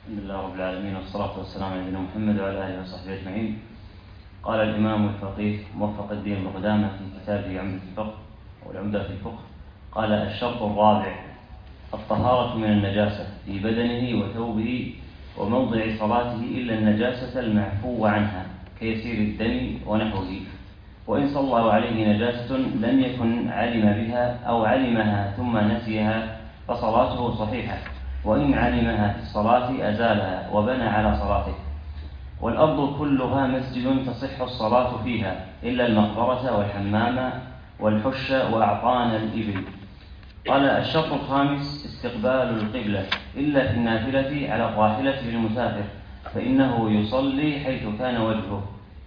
الحمد لله رب العالمين، والصلاة والسلام على نبينا محمد وعلى آله وصحبه أجمعين. قال الإمام الفقيه موفق الدين بن قدامة في كتابه عمدة الفقه والعمدة في الفقه، قال: الشرط الرابع الطهارة من النجاسة في بدنه وثوبه وموضع صلاته إلا النجاسة المعفو عنها كيسير الدم ونحوه، وإن صلى عليه نجاسة لم يكن علم بها أو علمها ثم نسيها فصلاته صحيحة، وإن علمها في الصلاة أزالها وبنى على صلاته. والأرض كلها مسجد تصح الصلاة فيها إلا المقبرة والحمام والحش وأعطان الإبل. قال: الشرط الخامس استقبال القبلة إلا في النافلة على الراحلة للمسافر، فإنه يصلي حيث كان وجهه.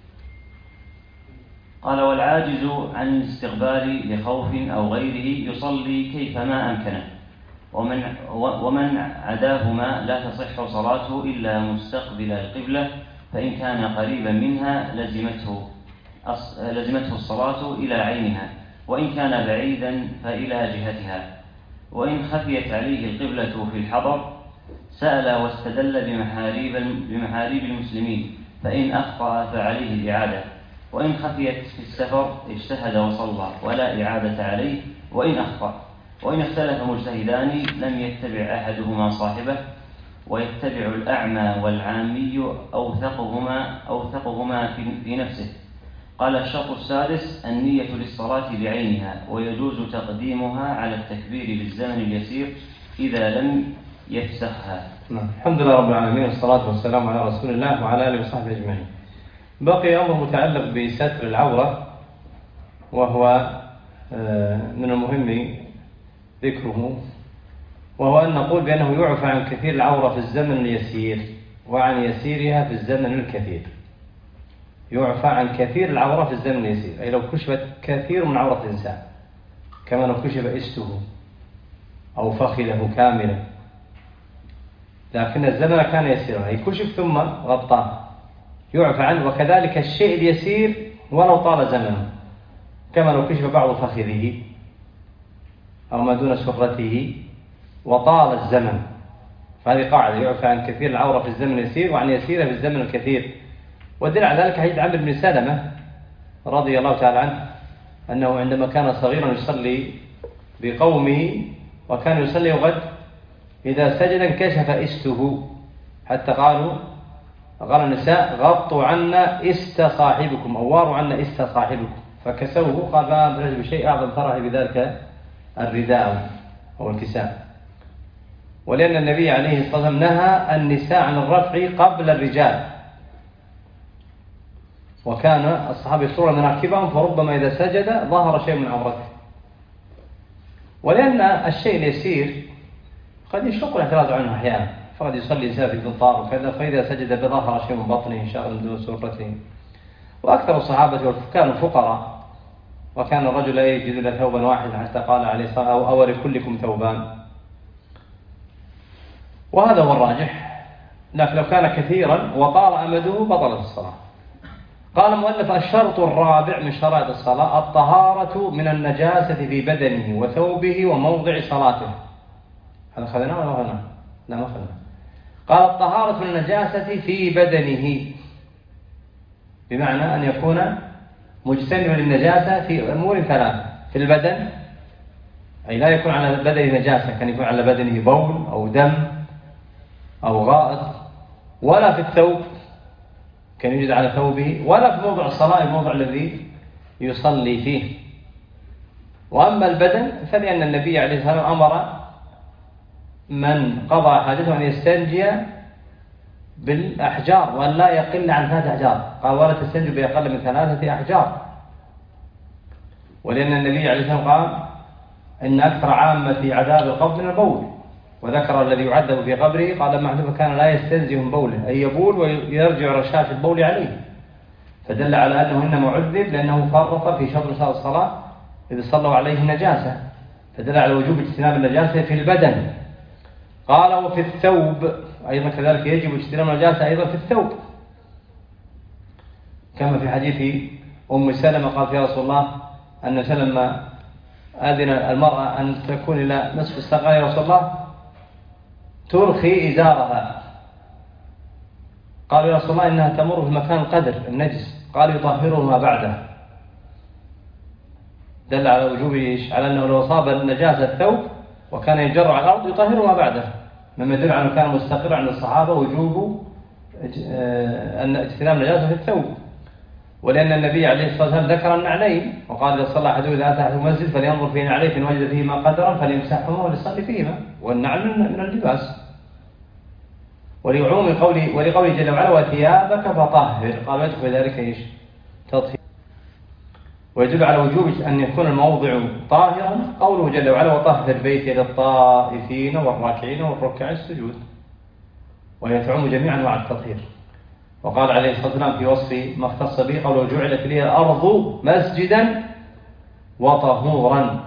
قال: والعاجز عن الاستقبال لخوف أو غيره يصلي كيفما أمكنه، ومن عداهما لا تصح صلاته إلا مستقبل القبلة، فإن كان قريبا منها لزمته الصلاة إلى عينها، وإن كان بعيدا فإلى جهتها. وإن خفيت عليه القبلة في الحضر سأل واستدل بمحاريب المسلمين، فإن أخطأ فعليه الإعادة، وإن خفيت في السفر اجتهد وصلى ولا إعادة عليه وإن أخطأ. وإن اختلف مجتهدان لم يتبع أحدهما صاحبه، ويتبع الأعمى والعامي أوثقهما في نفسه. قال: الشرط السادس النية للصلاة بعينها، ويجوز تقديمها على التكبير بالزمن اليسير إذا لم يفسخها. الحمد لله رب العالمين، والصلاة والسلام على رسول الله وعلى آله وصحبه أجمعين. بقي أمر متعلق بستر العورة، وهو من المهم ذكره، وهو أن نقول بأنه يعفى عن كثير العورة في الزمن اليسير وعن يسيرها في الزمن الكثير. يعفى عن كثير العورة في الزمن اليسير، أي لو كشفت كثير من عورة الإنسان، كما لو كشف إسته أو فخذه كاملا، لكن الزمن كان يسيرا، أي كشف ثم غطاه، يعفى عنه. وكذلك الشيء اليسير ولو طال زمنه، كما لو كشف بعض فخذه أو ما دون سرته وطال الزمن، فهذه قاعدة: يعفى عن كثير العورة في الزمن اليسير وعن يسيرها في الزمن الكثير. والدليل على ذلك حديث عمرو بن سلمة رضي الله تعالى عنه، أنه عندما كان صغيرا يصلي بقومه، وكان يصلي وقد إذا سجد انكشف إسته، حتى قال النساء: غطوا عنا إست صاحبكم، أو واروا عنا إست صاحبكم، فكسوه. قال: ما أدرج بشيء أعظم فرح بذلك الرداء أو الكساء. ولأن النبي عليه الصلاة والسلام نهى النساء عن الرفع قبل الرجال، وكان الصحابة يسرون مناكبهم، فربما إذا سجد ظهر شيء من عورته. ولأن الشيء اليسير قد يشق الاعتراض عنه أحيانا، فقد يصلي إنسان في قنطار وكذا، فإذا سجد بظهر شيء من بطنه شغل من دون سرته. وأكثر الصحابة كانوا فقراء، وكان الرجل لا يجد إلا ثوبا واحدا، حتى قال عليه الصلاة والسلام: أو لكلكم ثوبان. وهذا هو الراجح، لكن لو كان كثيرا وطال أمده بطلت الصلاة. قال المؤلف: الشرط الرابع من شرائط الصلاة الطهارة من النجاسة في بدنه وثوبه وموضع صلاته. هذا خذناه ولا خذناه؟ لا، ما خذناه. قال: الطهارة من النجاسة في بدنه، بمعنى أن يكون مجتنبا للنجاسة في أمور ثلاثة: في البدن، أي لا يكون على بدنه نجاسة، كان يكون على بدنه بول أو دم أو غائط، ولا في الثوب، كان يوجد على ثوبه، ولا في موضع الصلاة، الموضع الذي يصلي فيه. وأما البدن فلأن النبي عليه الصلاة والسلام أمر من قضى حاجته أن يستنجي بالأحجار، وأن لا يقل عن 3 أحجار. قال: ولا تستنجي بأقل من 3 أحجار. ولأن النبي عليه الصلاة والسلام قال: إن أكثر عامة عذاب القبر من البول، وذكر الذي يعذب في قبره، قال: لما حدث كان لا يستنزه من بوله، أي يبول ويرجع رشاش البول عليه، فدل على أنه إنما عذب لأنه فرط في شطر الصلاة إذ صلوا عليه نجاسة، فدل على وجوب اجتناب النجاسة في البدن. قال: وفي الثوب أيضا كذلك يجب اجتناب النجاسة أيضا في الثوب، كما في حديث أم سلمة قالت: يا رسول الله، أن سلمة أذن المرأة أن تكون إلى نصف الساق، يا رسول الله ترخي إزارها قالوا يا رسول الله إنها تمر في مكان القدر النجس، قال يطهره ما بعده. دل على وجوب على أنه لو أصاب النجاسة الثوب وكان يجر على الأرض يطهره ما بعده، مما يدل على أنه كان مستقر عند الصحابة وجوب أن اجتناب النجاسة في الثوب. ولأن النبي عليه الصلاة والسلام ذكر النعلين وقال إذا صلى أحدكم إذا أتى أحدكم المسجد فلينظر في نعليه فإن وجد فيهما قدرا فليمسحهما وليصلي فيهما، والنعل من اللباس. ولقوله جل وعلا وثيابك فطهر، قال يدخل في ذلك ايش؟ تطهير. ويدل على وجوب أن يكون الموضع طاهرا قوله جل وعلا وطهر بيتي للطائفين والراكعين والركع السجود، وهي تعم جميعا مع التطهير. وقال عليه الصلاة والسلام في وصف ما اختص به قوله جعلت لي الأرض مسجدا وطهورا،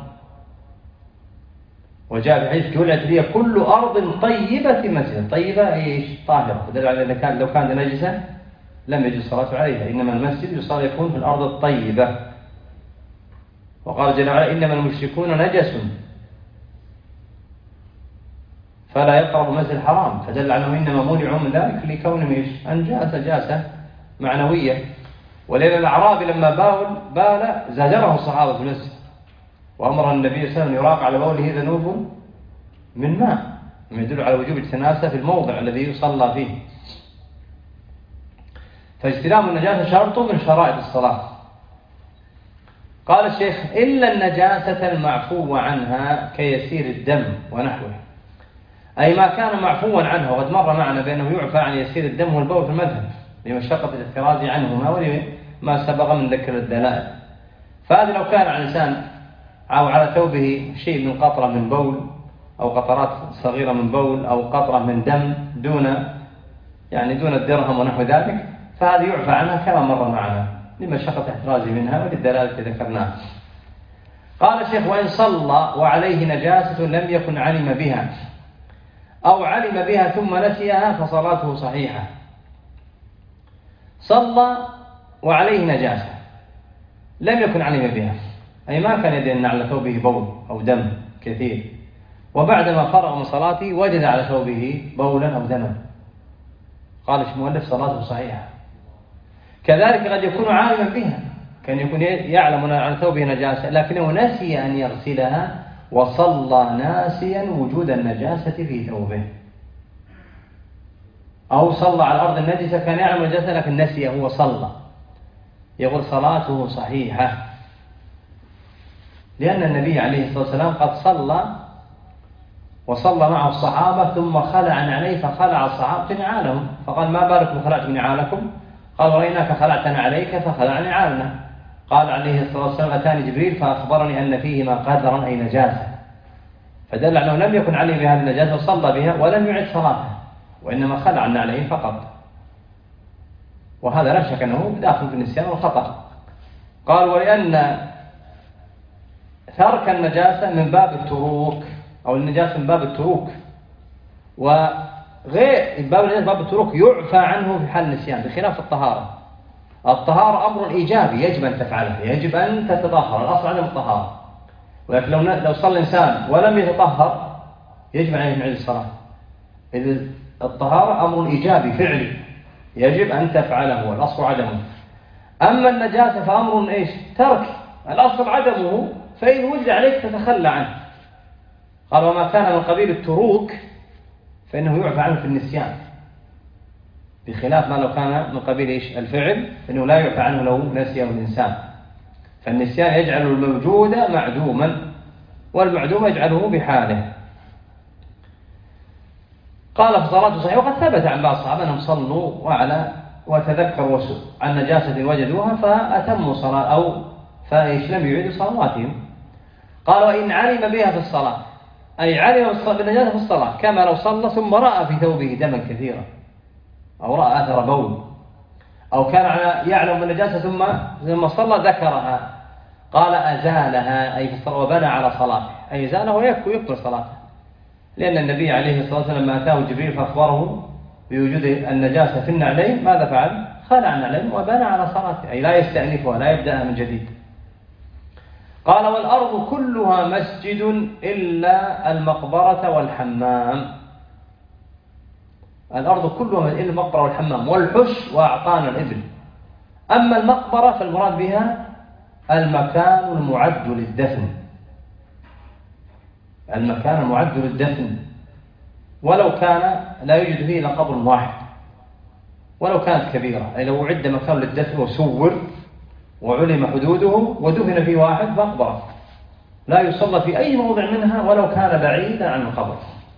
وجاء في حديث جعلت لي كل أرض طيبة مسجدا. طيبة ايش؟ طاهرة، ودل على أن لو كان نجسا لم يجوز الصلاة عليها، إنما المسجد يصلى يكون في الأرض الطيبة. وقال جل وعلا إنما المشركون نجس فلا يقرب المسجد الحرام، فدل عنه إنما منعوا من ذلك لكونهم ايش؟ نجاسة معنوية. ولأن الأعرابي لما بال زجره الصحابة في المسجد، وأمر النبي صلى الله عليه وسلم يراق على بوله ذنوب من ماء، مما يدل على وجوب التناسة في الموضع الذي يصلى فيه. فاجتناب النجاسة شرط من شرائط الصلاة. قال الشيخ إلا النجاسة المعفو عنها كيسير الدم ونحوه، أي ما كان معفوا عنه، وقد مر معنا بأنه يعفى عن يسير الدم والبول في المذهب لمشقة الاحتراز عنهما ولما سبق من ذكر الدلائل. فهذا لو كان على الإنسان أو على ثوبه شيء من قطرة من بول أو قطرات صغيرة من بول أو قطرة من دم دون الدرهم ونحو ذلك، فهذا يعفى عنها كما مر معنا لمشقة احترازه منها وللدلالة التي ذكرناها. قال الشيخ وإن صلى وعليه نجاسة لم يكن علم بها أو علم بها ثم نسيها فصلاته صحيحة. صلى وعليه نجاسة لم يكن علم بها، أي ما كان يدري أن على ثوبه بول أو دم كثير، وبعدما فرغ من صلاته وجد على ثوبه بولا أو دما، قال المؤلف صلاته صحيحة. كذلك قد يكون عالما بها، كان يكون يعلم أن على ثوبه نجاسة لكنه نسي أن يغسلها وصلى ناسيا وجود النجاسة في ثوبه، أو صلى على الأرض النجسة كان يعلم النجاسة لكن نسي هو صلى، يقول صلاته صحيحة، لأن النبي عليه الصلاة والسلام قد صلى وصلى معه الصحابة ثم خلع عليه فخلع الصحابة نعالهم، فقال ما بالكم خلعتم نعالكم؟ قال رأيناك خلعتنا عليك فخلع نعالنا. قال عليه الصلاة والسلام أتاني جبريل فأخبرني أن فيهما قدرا أي نجاسة، فدل أنه لم يكن عليه بهذه النجاسة وصلى بها ولم يعد صلاته، وإنما خلع عليه فقط، وهذا لا شك أنه داخل في النسيان والخطأ. قال ولأن ترك النجاسة من باب التروك، أو النجاسة من باب التروك، وغير باب النجاسة باب التروك يعفى عنه في حال النسيان بخلاف الطهارة. الطهارة أمر إيجابي يجب أن تفعله، يجب أن تتطهر، الأصل عدم الطهارة، ولكن لو صلى الإنسان ولم يتطهر يجب عليه أن يعيد الصلاة. إذ الطهارة أمر إيجابي فعلي يجب أن تفعله، والأصل عدمه. أما النجاسة فأمر إيش؟ ترك، الأصل عدمه، فإن وجد عليك تتخلى عنه. قال وما كان من قبيل التروك فإنه يعفى عنه في النسيان، بخلاف ما لو كان من قبيل إيش؟ الفعل، فإنه لا يعفى عنه لو نسيه الإنسان. فالنسيان يجعل الموجود معدوما، والمعدوم يجعله بحاله. قال فصلاته صحيحة، وقد ثبت عن بعض الصحابة أنهم صلوا وتذكروا عن نجاسة وجدوها فأتموا صلاة أو فإيش لم يعيدوا صلواتهم. قال وإن علم بها في الصلاة، أي علم بالنجاسة في الصلاة، كما لو صلى ثم رأى في ثوبه دما كثيرا أو رأى أثر بول، أو كان يعلم بالنجاسة ثم صلى ذكرها، قال أزالها أي في الصلاة وبنى على صلاته، أي زالها ويكمل صلاته، لأن النبي عليه الصلاة والسلام لما أتاه جبريل فأخبره بوجود النجاسة في النعلين ماذا فعل؟ خلع النعلين وبنى على صلاته، أي لا يستأنفها لا يبدأها من جديد. قال والأرض كلها مسجد إلا المقبرة والحمام. الأرض كلها إلا المقبرة والحمام والحش وأعطانا الإبل. أما المقبرة فالمراد بها المكان المعد للدفن، المكان المعد للدفن، ولو كان لا يوجد فيه إلا قبر واحد، ولو كانت كبيرة، أي لو أعد مكان للدفن وسور وعلم حدوده ودفن فيه واحد مقبرة، لا يصلى في أي موضع منها ولو كان بعيدا عن القبر.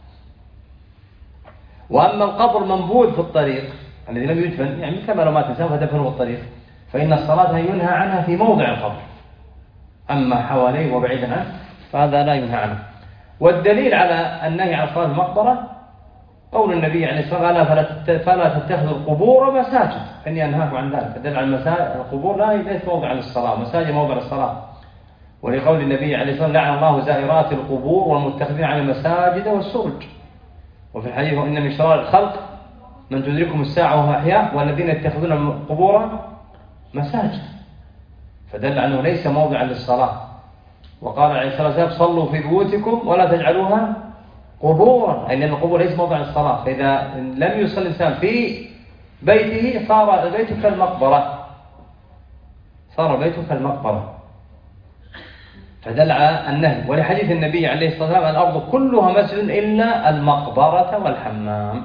وأما القبر منبوذ في الطريق الذي لم يدفن، يعني كما لو مات إنسان فدفنه في الطريق، فإن الصلاة ينهى عنها في موضع القبر. أما حواليه وبعيدا عنه فهذا لا ينهى عنه. والدليل على النهي عن صلاة المقبرة قول النبي عليه الصلاة والسلام فلا تتخذوا القبور مساجد، فإني أنهاكم عن ذلك. فدل على القبور لا ليست موضع للصلاة، مساجد موضع للصلاة. ولقول النبي عليه الصلاة والسلام لعن الله زائرات القبور والمتخذين عن المساجد والسرج. وفي الحديث إن من شرار الخلق من تدركهم الساعة وهم أحياء والذين يتخذون القبور مساجد، فدل أنه ليس موضعا للصلاة. وقال عليه الصلاة والسلام صلوا في بيوتكم ولا تجعلوها قبورا، أي لأن القبور ليس موضع للصلاة. فإذا لم يصلي الإنسان في بيته صار البيت كالمقبرة، صار البيت كالمقبرة، فدل على النهي. ولحديث النبي عليه الصلاة والسلام الأرض كلها مسجد إلا المقبرة والحمام.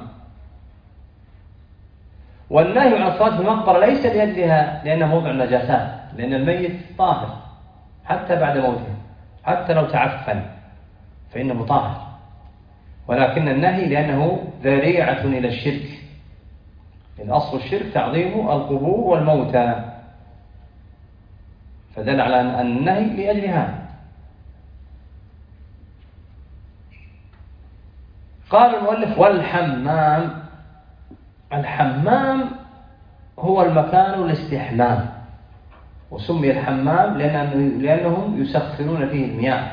والنهي عن الصلاة في المقبرة ليس لأجلها لأنها موضع النجاسات، لأن الميت طاهر حتى بعد موته، حتى لو تعفن فإنه طاهر، ولكن النهي لأنه ذريعة إلى الشرك. الأصل الشرك تعظيم القبور والموتى، فدل على أن النهي لأجلها. قال المؤلف والحمام. الحمام هو المكان الاستحمام، وسمي الحمام لأنهم يسخنون فيه المياه،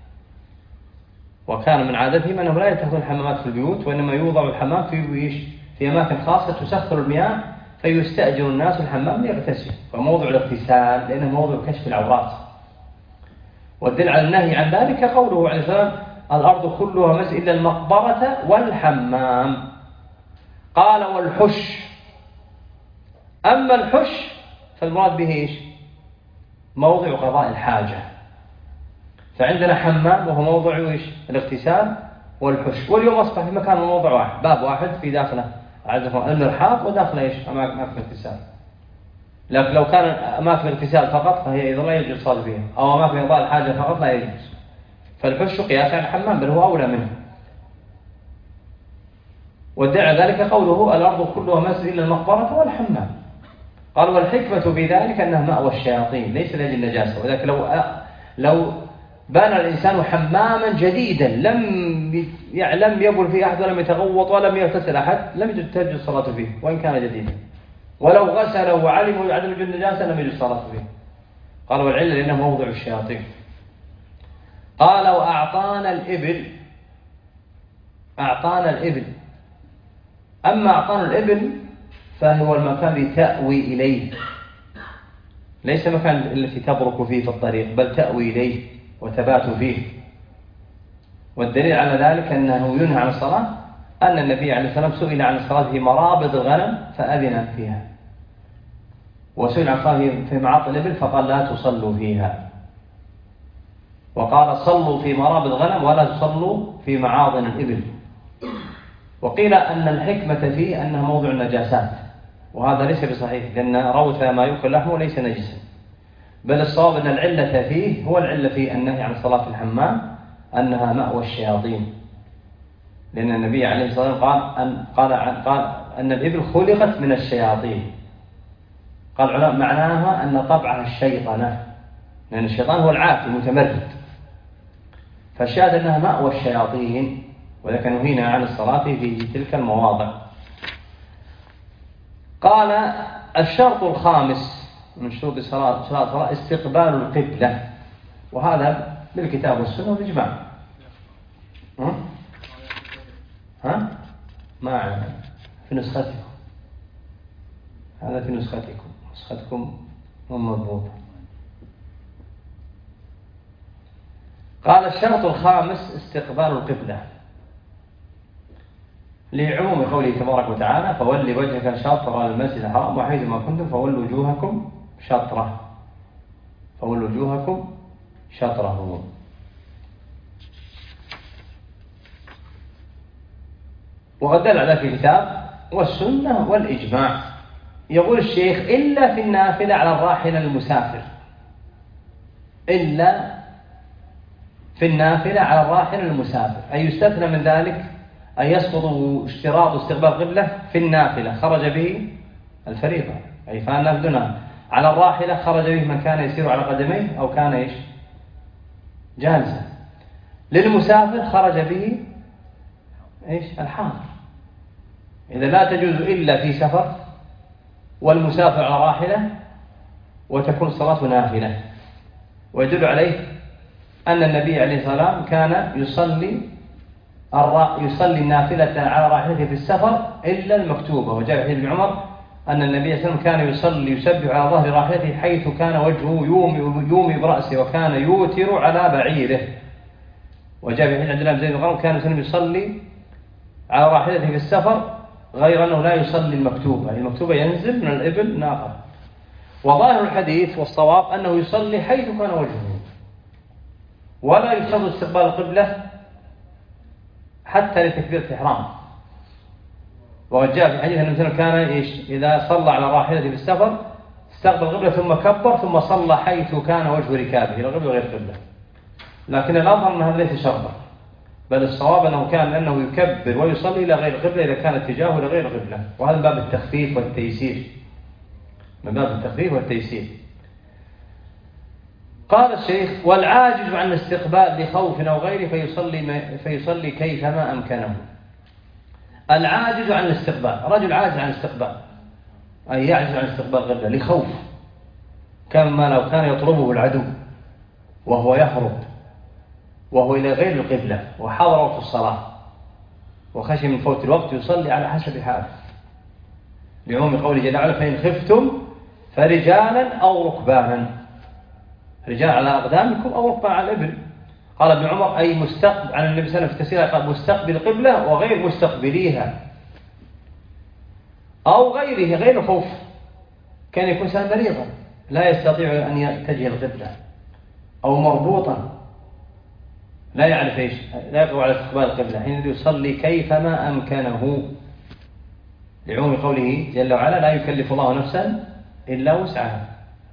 وكان من عادتهم أنهم لا يتخذون الحمامات في البيوت، وإنما يوضع الحمام في أماكن خاصة تسخن المياه، فيستأجر الناس الحمام ليغتسلوا، فموضع الاغتسال لأنه موضع كشف العورات. والدليل على النهي عن ذلك قوله عليه السلام الأرض كلها مسجد إلا المقبرة والحمام. قال والحش. أما الحش فالمراد به إيش؟ موضع قضاء الحاجة. فعندنا حمام وهو موضع إيش؟ الاغتسال والحش. واليوم أصبح في مكان موضع واحد، باب واحد في داخله المرحاض وداخله إيش؟ أماكن الاغتسال. لكن لو كان أماكن الاغتسال فقط فهي أيضا لا يجوز الصلاة فيها، أو أماكن قضاء الحاجة فقط لا يجوز. فالحش قياس على الحمام، بل هو أولى منه. وادعى ذلك قوله الأرض كلها مسجد إلا المقبرة والحمام. قال والحكمة بذلك أنها مأوى الشياطين ليس لأجل النجاسة. وذلك لو بنى الإنسان حماما جديدا لم يبل فيه أحد ولم يتغوط ولم يغتسل أحد لم يجوز تهجد الصلاة فيه وإن كان جديدا، ولو غسله وعلموا عدم وجود النجاسة لم يجوز الصلاة فيه. قال والعلة لأنه موضع الشياطين. قال وأعطانا الإبل. أعطانا الإبل. أما أعطانا الإبل فهو المكان الذي تأوي إليه، ليس مكان التي تبرك فيه في الطريق، بل تأوي إليه وتبات فيه. والدليل على ذلك أنه ينهى عن الصلاة أن النبي عليه الصلاة والسلام سئل عن الصلاة في مرابض الغنم فأذن فيها، وسئل عن الصلاة في معاطي الإبل فقال لا تصلوا فيها، وقال صلوا في مرابض الغنم ولا تصلوا في معاضن الإبل. وقيل أن الحكمة فيه أنها موضع النجاسات، وهذا ليس بصحيح لأن روث ما يؤكل لحمه ليس نجسا، بل الصواب أن العلة فيه هو العلة في النهي عن الصلاة في الحمام أنها مأوى الشياطين، لأن النبي عليه الصلاة والسلام قال أن الإبل خلقت من الشياطين. قال العلماء معناها أن طبعها الشيطنة، لأن الشيطان هو العافي المتمرد، فالشاهد أنها مأوى الشياطين، ولكن نهينا عن الصلاة في تلك المواضع. قال الشرط الخامس من شروط الصلاة استقبال القبلة، وهذا بالكتاب والسنة والإجماع. ما أعلم في نسختكم، هذا في نسختكم مضبوط. قال الشرط الخامس استقبال القبلة، لعموم قوله تبارك وتعالى فول وجهك شطر المسجد الحرام وحيث ما كنتم فولوا وجوهكم شطره، فولوا وجوهكم شطره. وقد دل على ذلك الكتاب والسنة والإجماع. يقول الشيخ إلا في النافلة على الراحلة المسافر، إلا في النافلة على الراحلة المسافر، أي يستثنى من ذلك أن يسقط اشتراط استقبال قبلة في النافلة خرج به الفريضة، أي فالنافلة على الراحلة خرج به من كان يسير على قدميه أو كان جالسا. للمسافر خرج به الحاضر. إذا لا تجوز إلا في سفر والمسافر على راحلة وتكون الصلاة نافلة. ويدل عليه أن النبي عليه الصلاة والسلام كان يصلي النافلة على راحلته في السفر إلا المكتوبة. وجاء في حديث ابن عمر أن النبي صلى الله عليه وسلم كان يسبح على ظهر راحلته حيث كان وجهه يومي برأسه وكان يوتر على بعيره. وجاء في حديث عبد الله بن زيد قال كان يصلي على راحلته في السفر غير أنه لا يصلي المكتوبة، يعني المكتوبة ينزل من الإبل ناقة. وظاهر الحديث والصواب أنه يصلي حيث كان وجهه، ولا يشترط استقبال القبلة حتى لتكبيرة الإحرام. وقد جاء في حديث أن النبي كان إذا صلى على راحلته في السفر استقبل القبلة ثم كبر ثم صلى حيث كان وجه ركابه إلى القبلة غير القبلة. لكن الأظهر أن هذا ليس شرطا، بل الصواب أنه كان أنه يكبر ويصلي إلى غير القبلة إذا كان اتجاهه إلى غير القبلة. وهذا باب التخفيف والتيسير، من باب التخفيف والتيسير. قال الشيخ والعاجز عن الاستقبال لخوف أو غيره فيصلي كيفما أمكنه. العاجز عن الاستقبال، رجل عاجز عن الاستقبال أي يعجز عن استقبال القبلة لخوف، كما لو كان يطلبه العدو وهو يهرب وهو إلى غير القبلة وحضر وقت الصلاة وخشي من فوت الوقت يصلي على حسب حاله، لعموم قوله جل وعلا فإن خفتم فرجالا أو ركبانا، رجال على أقدامكم أو ركبان على الإبل. قال ابن عمر أي مستقبل عن النبي صلى الله عليه وسلم في تفسيره قال مستقبل القبلة وغير مستقبليها أو غيره، غير الخوف. كان يكون إنسان مريضا لا يستطيع أن يتجه القبلة أو مربوطا لا يعرف لا يقوى على استقبال القبلة، حين يصلي كيفما أمكنه، لعموم قوله جل وعلا لا يكلف الله نفسا إلا وسعها.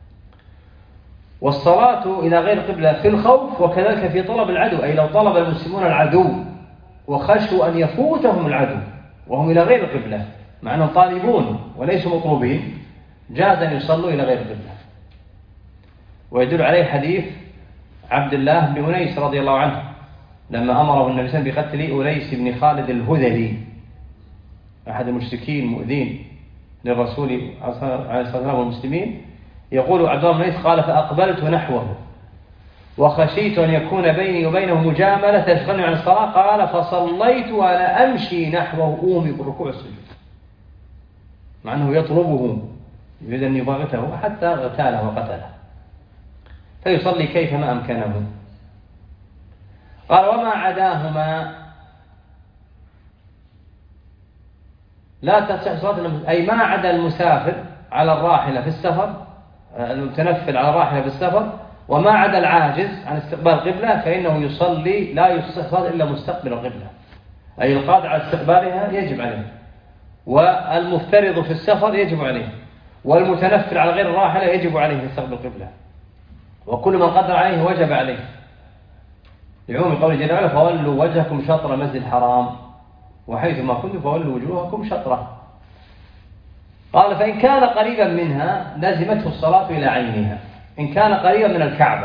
والصلاة إلى غير القبلة في الخوف وكذلك في طلب العدو، أي لو طلب المسلمون العدو وخشوا أن يفوتهم العدو وهم إلى غير القبلة مع أنهم طالبون وليسوا مطلوبين جاز أن يصلوا إلى غير القبلة. ويدل عليه حديث عبد الله بن أنيس رضي الله عنه لما أمره النبي صلى الله عليه وسلم بقتل أنيس بن خالد الهذلي أحد المشركين المؤذين للرسول عليه الصلاة والسلام والمسلمين. يقول عبد الله بن أنيس قال فأقبلت نحوه وخشيت أن يكون بيني وبينه مجاملة تشغلني عن الصلاة، قال فصليت وأنا أمشي نحوه أومي بالركوع والسجود، مع أنه يطلبه يريد أن يباغته حتى اغتاله وقتله، فيصلي كيفما أمكنه. قال وما عداهما لا تصح صلاة، أي ما عدا المسافر على الراحلة في السفر، المتنفل على الراحلة في السفر، وما عدا العاجز عن استقبال القبلة فإنه يصلي لا يصح صلاة إلا مستقبل القبلة، أي القادر على استقبالها يجب عليه، والمفترض في السفر يجب عليه، والمتنفل على غير الراحلة يجب عليه يستقبل القبلة، وكل من قدر عليه وجب عليه، لعموم قوله جل وعلا فولوا وجهكم شطر المسجد الحرام وحيث ما كنتم فولوا وجوهكم شطره. قال فإن كان قريبا منها لزمته الصلاة إلى عينها، إن كان قريبا من الكعبة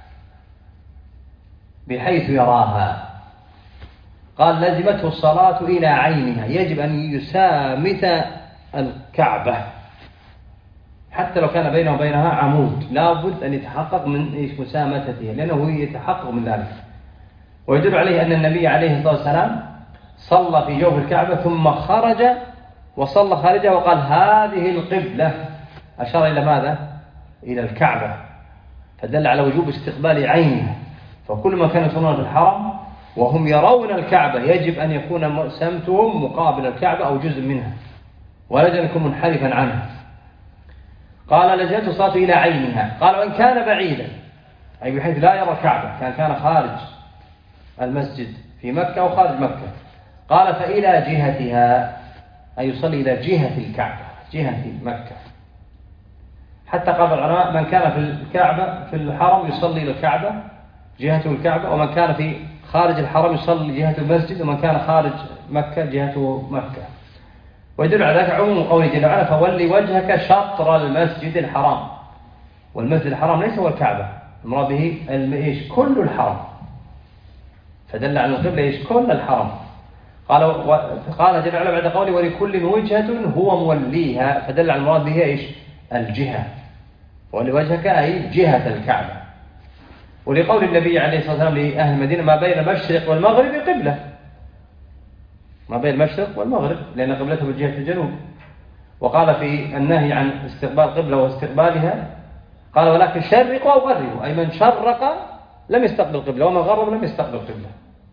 بحيث يراها قال لزمته الصلاة إلى عينها، يجب أن يسامت الكعبة حتى لو كان بينه وبينها عمود، لا بد أن يتحقق من مسامتته لأنه يتحقق من ذلك. ويدل عليه أن النبي عليه الصلاة والسلام صلى في جوف الكعبة ثم خرج وصلى خارجها وقال هذه القبلة، أشار إلى ماذا؟ إلى الكعبة، فدل على وجوب استقبال عينها. فكل ما كان يصلون في الحرم وهم يرون الكعبة يجب أن يكون سمتهم مقابل الكعبة أو جزء منها، ولا يجب أن يكون منحرفا عنها. قال لجأت الصلاة إلى عينها. قال وإن كان بعيدا، أي بحيث لا يرى الكعبة، كان خارج المسجد في مكة أو خارج مكة. قال فإلى جهتها، أي يصلي إلى جهة الكعبة، جهة مكة. حتى قال العلماء من كان في الكعبة في الحرم يصلي إلى الكعبة جهته الكعبة، ومن كان في خارج الحرم يصلي جهة المسجد، ومن كان خارج مكة جهته مكة. ويدل على ذلك عموم قوله جل وعلا فولي وجهك شطر المسجد الحرام. والمسجد الحرام ليس هو الكعبة، المراد به ايش؟ كل الحرم. فدل على القبلة ايش؟ كل الحرم. قال جل وعلا بعد قوله ولكل وجهة هو موليها، فدل على المراد به ايش؟ الجهة. ولي وجهك أي جهة الكعبة. ولقول النبي عليه الصلاة والسلام لأهل المدينة ما بين المشرق والمغرب قبلة، ما بين المشرق والمغرب، لأن قبلته بجهة الجنوب. وقال في النهي عن استقبال قبلة واستقبالها قال ولكن شرقوا أو غربوا، أي من شرق لم يستقبل قبلة ومن غرب لم يستقبل قبلة.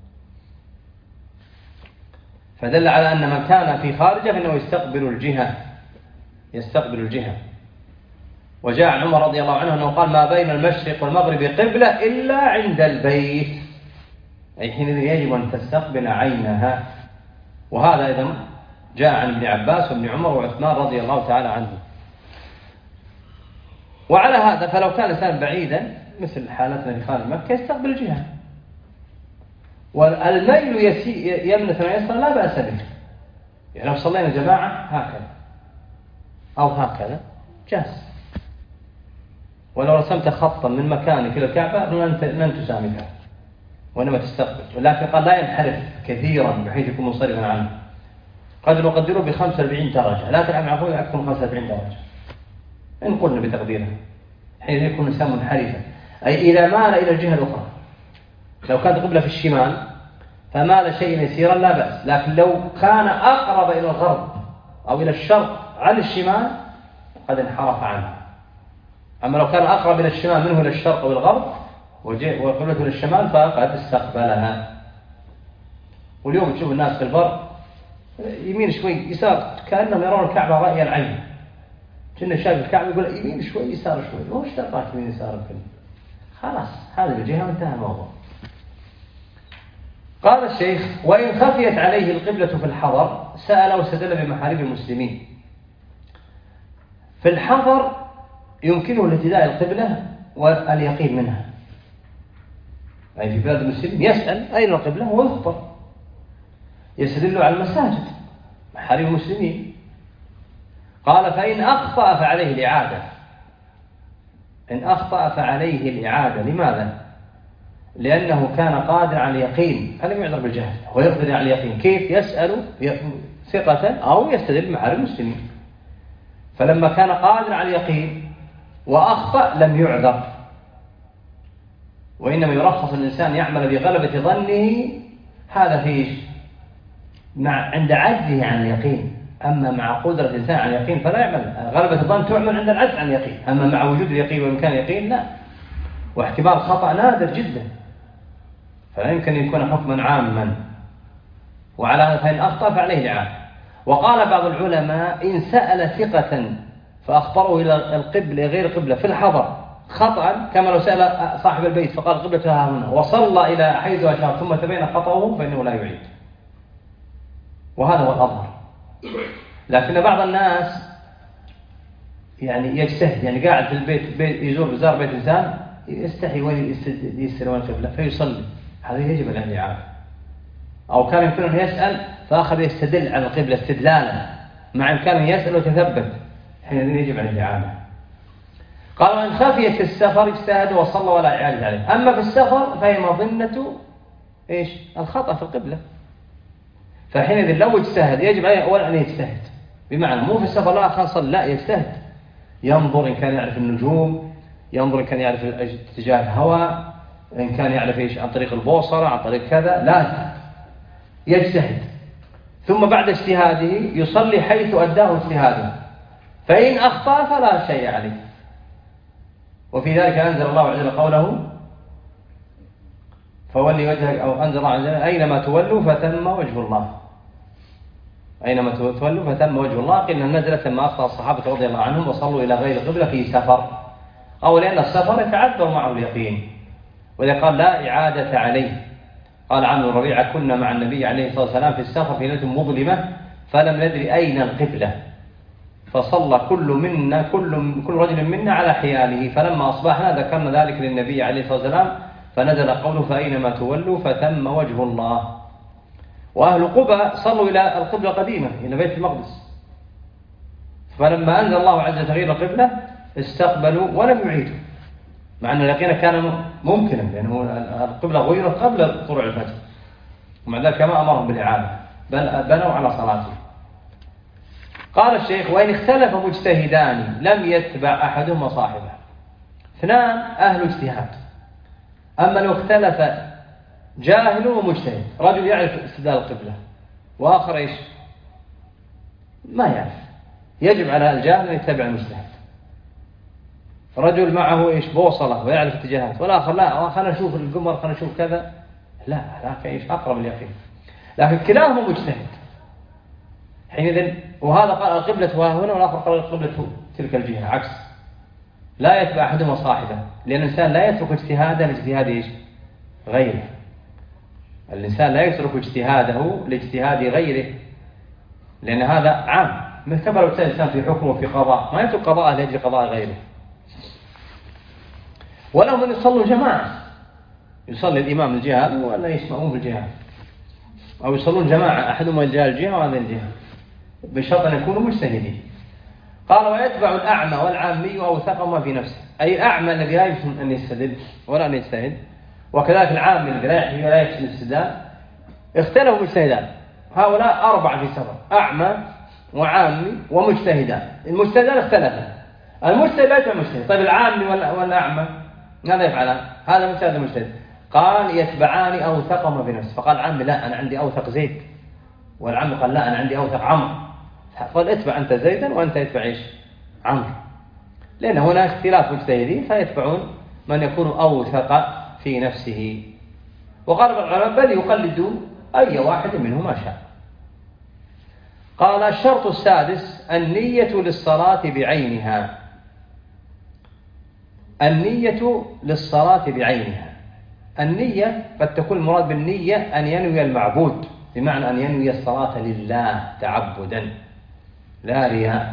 فدل على أن من كان في خارجه فإنه يستقبل الجهة. وجاء عن عمر رضي الله عنه أنه قال ما بين المشرق والمغرب قبلة إلا عند البيت، أي حينئذ يجب أن تستقبل عينها. وهذا أيضا جاء عن ابن عباس وابن عمر وعثمان رضي الله تعالى عنه. وعلى هذا فلو كان الإنسان بعيدا مثل حالتنا في خارج مكة يستقبل الجهة. والميل يمنة ويسرا لا بأس به، يعني لو صلينا جماعة هكذا أو هكذا جاز. ولو رسمت خطا من مكانك إلى الكعبة لن تسامحها وإنما تستقبل، لكن قال لا ينحرف كثيرا بحيث يكون منصرفا عنه. قد نقدره ب 45 درجة، لكن عم يعرفون أكثر من 45 درجة إن قلنا بتقديرها، حين يكون الإنسان منحرفا أي إذا مال إلى الجهة الأخرى. لو كانت قبلة في الشمال فمال شيئا يسيرا لا بأس، لكن لو كان أقرب إلى الغرب أو إلى الشرق عن الشمال قد انحرف عنه. أما لو كان أقرب إلى الشمال منه إلى الشرق أو الغرب وقبلته إلى الشمال فقد استقبلها. واليوم تشوف الناس في البر يمين شوي يسار كأنهم يرون الكعبة رأي العين. كنا شايف الكعبة يقول يمين شوي يسار شوي، هو اشترطات يمين يسار الكل. خلاص هذه الجهة وانتهى الموضوع. قال الشيخ وإن خفيت عليه القبلة في الحضر سأل واستدل بمحارم المسلمين. في الحضر يمكنه الاهتداء القبلة واليقين منها، أي في بلاد المسلمين يسأل أين القبلة ويخبر، يستدل على المساجد محارم المسلمين. قال فإن أخطأ فعليه الإعادة. إن أخطأ فعليه الإعادة. لماذا؟ لأنه كان قادر على اليقين، فلم يعذر بالجهل، هو يقدر على اليقين. كيف؟ يسأل ثقة أو يستدل محارم المسلمين. فلما كان قادر على اليقين وأخطأ لم يعذر، وإنما يرخص الإنسان يعمل بغلبة ظنه. هذا فيه عند عجزه عن اليقين، أما مع قدرة الإنسان على اليقين فلا يعمل. غلبة الظن تعمل عند العجز عن اليقين، أما مع وجود اليقين وإمكان اليقين لا. واحتمال خطأ نادر جدا، فلا يمكن أن يكون حكما عاما. وعلى هذا فإن أخطأ فعليه الإعادة. وقال بعض العلماء إن سأل ثقة فأخبره إلى القبلة غير قبلة في الحضر خطأ، كما لو سأل صاحب البيت فقال قبلتها هنا وصلى إلى حيث أشار ثم تبين خطأه فإنه لا يعيد، وهذا هو الأظهر. لكن بعض الناس يعني يجتهد، يعني قاعد في البيت يزور بزار بيت إنسان يستحي وين يستر وين القبلة فيصلي، هذا يجب عليه الإعادة. أو كان يمكن أن يسأل فأخذ يستدل على القبلة استدلالا مع إمكانه يسأل وتثبت، حينئذ يجب عليه الإعادة. قال وإن خفيت في السفر اجتهد وصلى ولا إعادة عليه. أما في السفر فهي مظنة إيش؟ الخطأ في القبلة، فحينئذ لو اجتهد يجب عليه أولا أن يجتهد، بمعنى مو في السفر لا خلاص لا، يجتهد، ينظر إن كان يعرف النجوم، ينظر إن كان يعرف اتجاه الهواء، إن كان يعرف إيش عن طريق البوصلة عن طريق كذا، لا يجتهد. ثم بعد اجتهاده يصلي حيث أداه اجتهاده، فإن أخطأ فلا شيء عليه. وفي ذلك أنزل الله عز وجل قوله فولي وجهك، أو أنزل الله عز وجل أينما تولوا فثم وجه الله، أينما تولوا فثم وجه الله. قيل أنها نزلت لما أخطأ الصحابة رضي الله عنهم وصلوا إلى غير القبلة في سفر، أو لأن السفر يتعذر معه اليقين، وإذا قال لا إعادة عليه. قال عمرو بن ربيعة كنا مع النبي عليه الصلاة والسلام في السفر في ليلة مظلمة فلم ندري أين القبلة، فصلى كل رجل منا على حياله، فلما أصبحنا ذكرنا ذلك للنبي عليه الصلاة والسلام فنزل قوله فأينما تولوا فثم وجه الله. وأهل قبى صلوا إلى القبلة القديمة إلى بيت المقدس، فلما أنزل الله عز وجل تغيير القبلة استقبلوا ولم يعيدوا، مع أن اليقين كان ممكنا لأنه القبلة غيرت قبل طلوع الفجر، ومع ذلك ما أمرهم بالإعادة بل بنوا على صلاتهم. قال الشيخ وإن اختلف مجتهدان لم يتبع أحدهما صاحبه. اثنان أهل اجتهاد، أما لو اختلف جاهل ومجتهد، رجل يعرف استدلال القبلة وآخر إيش ما يعرف، يجب على الجاهل أن يتبع المجتهد. رجل معه إيش بوصلة ويعرف اتجاهات، والآخر لا خلنا نشوف القمر خلنا نشوف كذا، لا هذاك إيش أقرب اليقين، لكن كلاهما مجتهد حينئذ. وهذا قال القبلة هنا والآخر قال القبلة تلك الجهة، عكس. لا يتبع أحدهما صاحبه، لأن الإنسان لا يترك اجتهاده لاجتهاد إيش غيره. الإنسان لا يترك اجتهاده لاجتهاد غيره، لأن هذا عام. كما لو الإنسان في حكم وفي قضاء ما يترك قضاءه لأجل قضاء غيره. ولو من يصلوا جماعة، يصلي الإمام الجهة ولا يسمعون في الجهة، أو يصلون جماعة أحدهم الجهة وهذا الجهة، بشرط أن يكونوا مجتهدين. قال ويتبع الأعمى والعامي أوثقهما في نفسه، أي الأعمى الذي لا يحسن أن يستدل ولا أن يجتهد، وكذلك العامي الذي لا يحسن الاستدلال. اختلفوا مجتهدان، هؤلاء أربعة في سفر، أعمى وعامي ومجتهدان. المجتهدان اختلفا، المجتهد لا يتبع المجتهد. طيب العامي والأعمى ماذا يفعلان؟ هذا مجتهد المجتهد. قال يتبعان أوثقهما في نفسه، فقال العامي لا أنا عندي أوثق زيد، والعامي قال لا أنا عندي أوثق عمرو. قال اتبع أنت زيدا وأنت اتبع إيش عمرو، لأن هنا اختلاف مجتهدين فيتبعون من يكون أوثق في نفسه. وقال العلماء بل يقلدوا أي واحد منهم ما شاء. قال الشرط السادس النية للصلاة بعينها. النية للصلاة بعينها، النية قد تكون المراد بالنية أن ينوي المعبود، بمعنى أن ينوي الصلاة لله تعبدا لا رياء،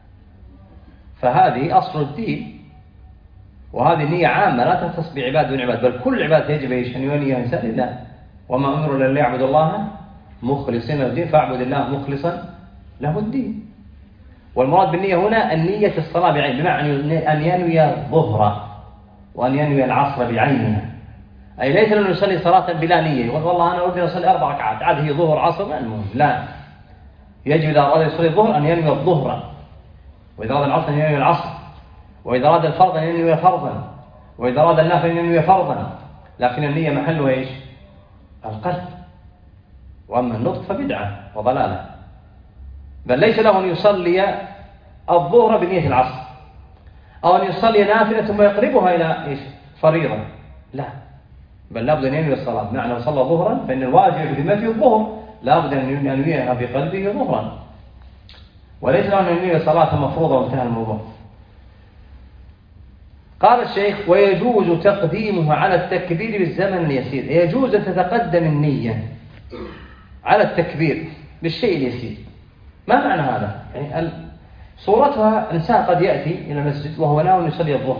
فهذه أصل الدين. وهذه النية عامة لا تختص بعباد دون عباد، بل كل عباد يجب أن ينوي الإنسان لله. وما أمروا إلا ليعبدوا الله مخلصين له الدين، فاعبد الله مخلصا له الدين. والمراد بالنية هنا النية الصلاة بعين، بمعنى أن ينوي الظهر وأن ينوي العصر بعينها، أي ليس لأنه يصلي صلاة بلا نية، يقول والله أنا أريد أن أصلي 4 ركعات عاد هي ظهر عصر، المهم لا، يجب إذا أراد يصلي الظهر أن ينوي الظهر، وإذا أراد العصر أن ينوي العصر، وإذا أراد الفرض أن ينوي فرضا، وإذا أراد النافل أن ينوي فرضا. لكن النية محلها إيش القلب، وأما النطق فبدعة وضلالة. بل ليس له أن يصلي الظهر بنية العصر، أو أن يصلي نافلة ثم يقربها إلى إيش فريضة، لا، بل لابد أن ينوي الصلاة. بمعنى لو صلى ظهرا فإن الواجب في ذمته الظهر، لابد أن ينويها بقلبه ظهرا، وليس له أن ينوي صلاة مفروضة وانتهى الموضوع. قال الشيخ ويجوز تقديمها على التكبير بالزمن اليسير، يجوز أن تتقدم النية على التكبير بالشيء اليسير. ما معنى هذا؟ يعني صورتها إنسان قد يأتي إلى المسجد وهو ناوي يصلي الظهر،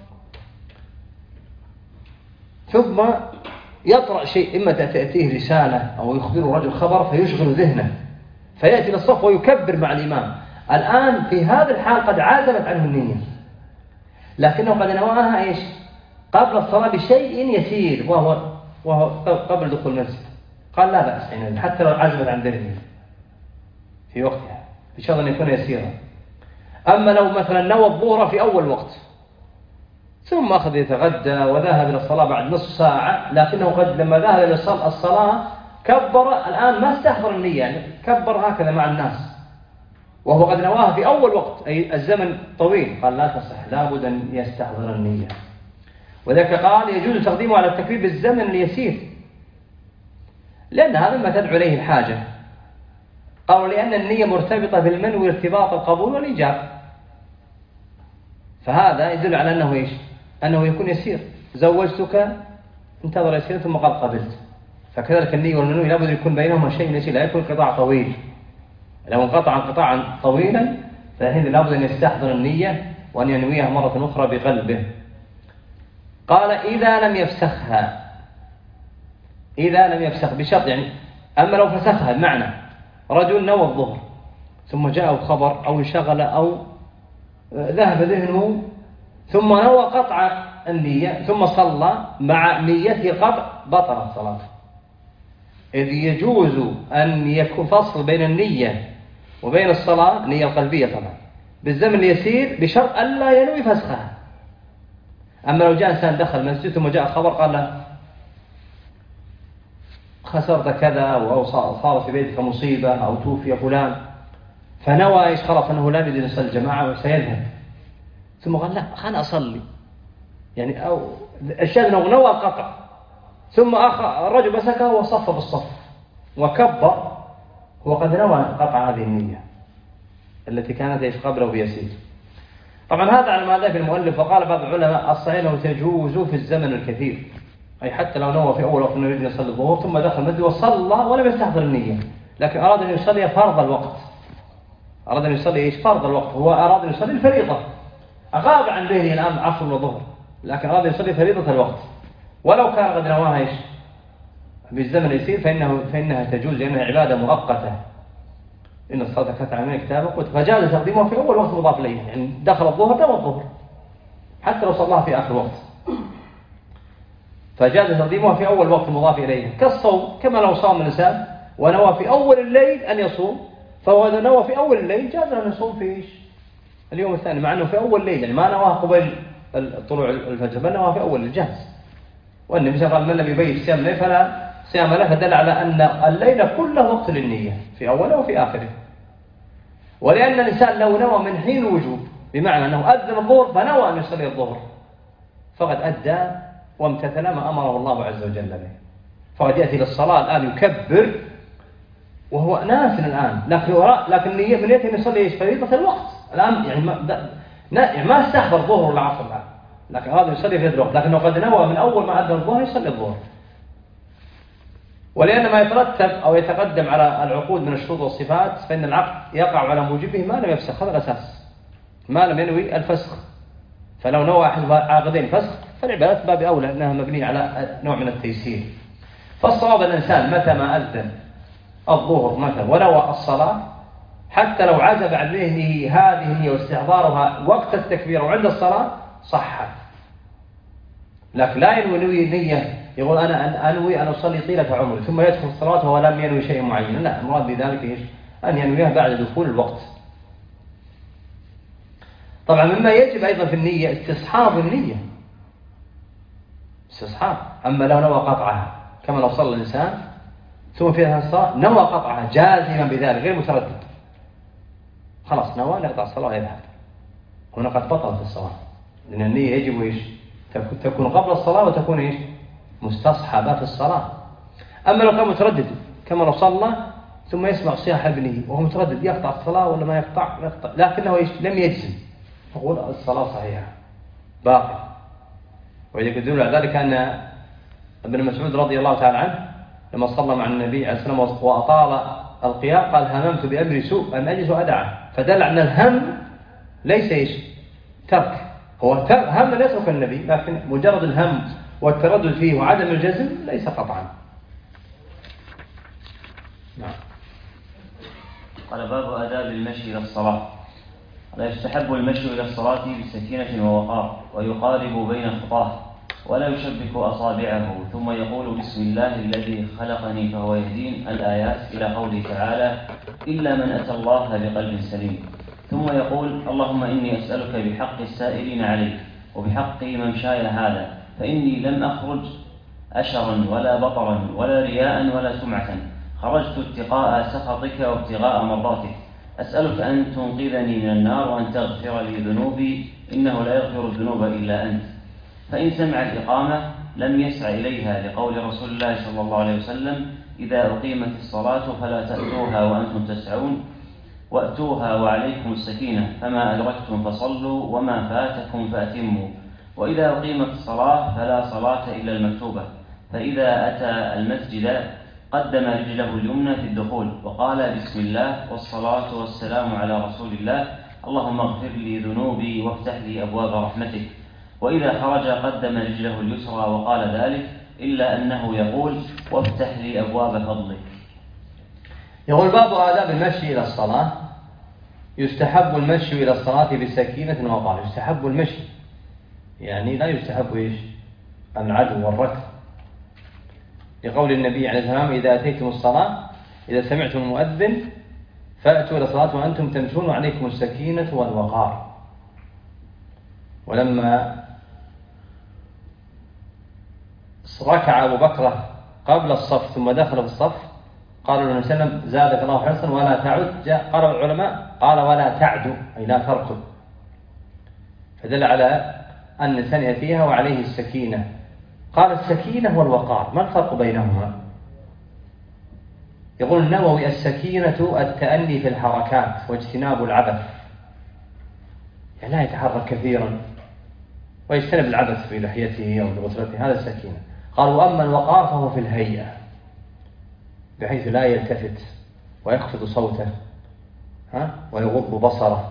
ثم يطرأ شيء، إما تأتيه رسالة أو يخبر رجل خبر فيشغل ذهنه، فيأتي للصف ويكبر مع الإمام. الآن في هذا الحال قد عازمت عنه النية، لكنه قد نواها إيش قبل الصلاة بشيء يسير، وهو قبل دخول المسجد. قال لا بأس يعني حتى لو عزمت عن ذهنه في وقتها بشرط أن يكون يسيرا. أما لو مثلا نوى الظهر في أول وقت ثم أخذ يتغدى وذهب إلى الصلاة بعد نصف ساعة، لكنه قد لما ذهب إلى الصلاة كبر، الآن ما استحضر النية، يعني كبر هكذا مع الناس وهو قد نواها في أول وقت، أي الزمن طويل، قال لا تصح، لابد أن يستحضر النية. وذلك قال يجوز تقديمه على التكبير بالزمن اليسير، لأن هذا ما تدعو إليه الحاجة. قالوا لأن النية مرتبطة بالمنوي ارتباط القبول والإيجاب، فهذا يدل على أنه إيش؟ أنه يكون يسير. زوجتك، انتظر يسير ثم قال قبلت. فكذلك النية والمنوي لابد يكون بينهما شيء يسير، لا يكون قطاع طويل. لو انقطع قطاعا طويلا فهذا لابد أن يستحضر النية وأن ينويها مرة أخرى بقلبه. قال إذا لم يفسخها، إذا لم يفسخ بشرط يعني، أما لو فسخها بمعنى رجل نوى الظهر ثم جاءه خبر أو انشغل أو ذهب ذهنه ثم نوى قطع النية ثم صلى مع نيته القطع، بطلت صلاته. إذ يجوز أن يكون فصل بين النية وبين الصلاة، النية القلبية طبعا، بالزمن اليسير بشرط ألا ينوي فسخها. أما لو جاء إنسان دخل المسجد ثم جاء خبر قال له خسرت كذا أو صار في بيتك مصيبة أو توفي فلان، فنوى إيش؟ خلاص أنه لا يريد أن يصلي الجماعة وسيذهب، ثم قال لا خلنا أصلي، يعني أو الشاهد أنه نوى القطع، ثم الرجل مسكه وصف بالصف وكبر، وقد نوى قطع هذه النية التي كانت إيش قبله بيسير. طبعا هذا على ما ذهب المؤلف. وقال بعض العلماء الصحيح أنه تجوز في الزمن الكثير، أي حتى لو نوى في أول وقت أنه يريد أن يصلي الظهر ثم دخل المسجد وصلى ولم يستحضر النية، لكن أراد أن يصلي فرض الوقت، أراد أن يصلي إيش؟ فرض الوقت، هو أراد أن يصلي الفريضة، أغاب عن ذهنه الآن عصر وظهر، لكن أراد أن يصلي فريضة الوقت، ولو كان قد نواها إيش؟ بالزمن يسير فإنها تجوز، لأنها عبادة مؤقتة. إن الصلاة كانت على كتابك، فجاز تقديمها في أول وقت مضاف إليه، يعني دخل الظهر نوى الظهر حتى لو صلاها في آخر وقت، فجاز تقديمها في أول وقت مضاف إليه. كالصوم، كما لو صام الإنسان ونوى في أول الليل أن يصوم، فهو إذا نوى في أول الليل جاز أن يصوم في إيش؟ اليوم الثاني، مع أنه في أول الليل، يعني ما نواه قبل طلوع الفجر، بل نواه في أول الجهز. والنبي صلى الله عليه وسلم قال من لم يبيت صيام الليل فلا صيام له، فدل على أن الليل كله وقت للنية في أوله وفي آخره. ولأن الإنسان لو نوى من حين الوجوب، بمعنى أنه أذن الظهر فنوى أن يصلي الظهر، فقد أدى وامتثل ما أمره الله عز وجل به، فقد يأتي للصلاة الآن يكبر وهو ناس الآن، لكن نيته أن يصلي فريضة الوقت الآن، يعني ما استحضر الظهر ولا العصر الآن، لكن هذا يصلي في هذا الوقت، لكنه قد نوى من أول ما أذن الظهر يصلي الظهر. ولأن ما يترتب أو يتقدم على العقود من الشروط والصفات فإن العقد يقع على موجبه ما لم يفسخ، هذا الأساس، ما لم ينوي الفسخ. فلو نوى أحد عاقدين فسخ فالعبادة باب أولى أنها مبنية على نوع من التيسير. فالصواب الإنسان متى ما أذن الظهر مثلا ونوى الصلاة، حتى لو عزب عن ذهنه هذه النية واستحضارها وقت التكبير وعند الصلاة صحت، لكن لا ينوي نية يقول أنا أنوي أن أصلي طيلة عمري ثم يدخل الصلاة وهو لم ينوي شيء معين، لا، المراد بذلك إيش؟ أن ينويها بعد دخول الوقت. طبعا مما يجب أيضا في النية استصحاب النية، استصحاب. أما لو نوى قطعها كما لو صلى الإنسان ثم في هذه الصلاة نوى قطعها جازما بذلك غير متردد، خلاص نوى نقطع الصلاة ويذهب، هنا قد بطلت الصلاة، لأن النية يجب إيش؟ تكون قبل الصلاة وتكون إيش؟ مستصحبة في الصلاة. أما لو كان متردد كما لو صلى ثم يسمع صياح ابنه وهو متردد يقطع الصلاة ولا ما يقطع، لكنه إيش؟ لم يجزم، يقول الصلاة صحيحة باقي. ويدل على ذلك أن ابن مسعود رضي الله تعالى عنه لما صلى مع النبي عليه الصلاة والسلام وأطال القيام قال هممت بأمر سوء أن أجلس وأدعه، فدل على أن الهم ليس إيش؟ ترك، هو هم أن يترك النبي، لكن مجرد الهم والتردد فيه وعدم الجزم ليس قطعا. نعم. قال باب آداب المشي إلى الصلاة. لا يستحب المشي إلى الصلاة بسكينة ووقار، ويقارب بين خطاه ولا يشبك أصابعه، ثم يقول بسم الله الذي خلقني فهو يهدين، الآيات إلى قوله تعالى إلا من أتى الله بقلب سليم، ثم يقول اللهم إني أسألك بحق السائلين عليك وبحق ممشاي هذا، فإني لم أخرج أشرا ولا بطرا ولا رياء ولا سمعة، خرجت اتقاء سخطك وابتغاء مرضاتك، أسألك أن تنقذني من النار وأن تغفر لي ذنوبي إنه لا يغفر الذنوب إلا أنت. فإن سمع الإقامة لم يسع إليها لقول رسول الله صلى الله عليه وسلم: إذا أقيمت الصلاة فلا تأتوها وأنتم تسعون، وأتوها وعليكم السكينة، فما أدركتم فصلوا وما فاتكم فأتموا. وإذا أقيمت الصلاة فلا صلاة إلا المكتوبة. فإذا أتى المسجد قدم رجله اليمنى في الدخول وقال: بسم الله والصلاة والسلام على رسول الله، اللهم اغفر لي ذنوبي وافتح لي أبواب رحمتك. وإذا خرج قدم رجله اليسرى وقال ذلك، إلا أنه يقول: وافتح لي أبواب فضلك. يقول باب آداب المشي إلى الصلاة. يستحب المشي إلى الصلاة بسكينة وقار. يستحب المشي، يعني لا يستحب العدو والركض، لقول النبي عليه الصلاة والسلام: إذا أتيتم الصلاة، إذا سمعتم المؤذن فأتوا إلى الصلاة وأنتم تمشون وعليكم السكينة والوقار. ولما ركع أبو بكر قبل الصف ثم دخل في الصف قالوا له وسلم: زادك الله حرصا ولا تعد. قال العلماء: قال ولا تعد، أي لا تركض، فدل على أن الإنسان يأتيها وعليه السكينة. قال السكينة والوقار، ما الفرق بينهما؟ يقول النووي: السكينة التأني في الحركات واجتناب العبث، يعني لا يتحرك كثيرا ويجتنب العبث في لحيته أو بغسلته، هذا السكينة. قال: وأما الوقار فهو في الهيئة، بحيث لا يلتفت ويخفض صوته ويغض بصره.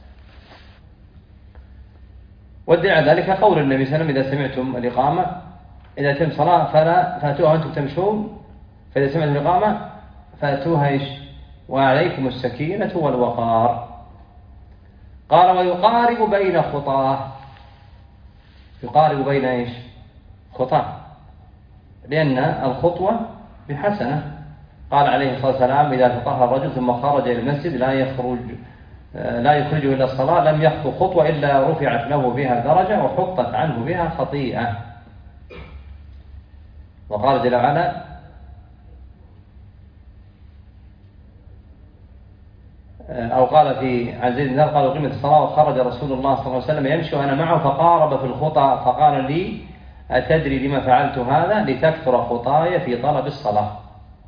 والدليل على ذلك قول النبي صلى الله عليه وسلم: إذا سمعتم الإقامة، إذا تم صلاة فأتوها وأنتم تمشون، فإذا سمعتم الإقامة فأتوها وعليكم السكينة والوقار. قال: ويقارب بين خطاه. يقارب بين خطاه، لأن الخطوة بحسنة. قال عليه الصلاة والسلام: إذا تطهر الرجل ثم خرج إلى المسجد لا يخرجه إلى الصلاة لم يخطو خطوة إلا رفعت له بها درجة وحطت عنه بها خطيئة. وقال جل وعلا: أو قال في عن زيد بن ثابت قال: قيمت الصلاة وخرج رسول الله صلى الله عليه وسلم يمشي وأنا معه فقارب في الخطى فقال لي: أتدري لما فعلت هذا؟ لتكثر خطاي في طلب الصلاة.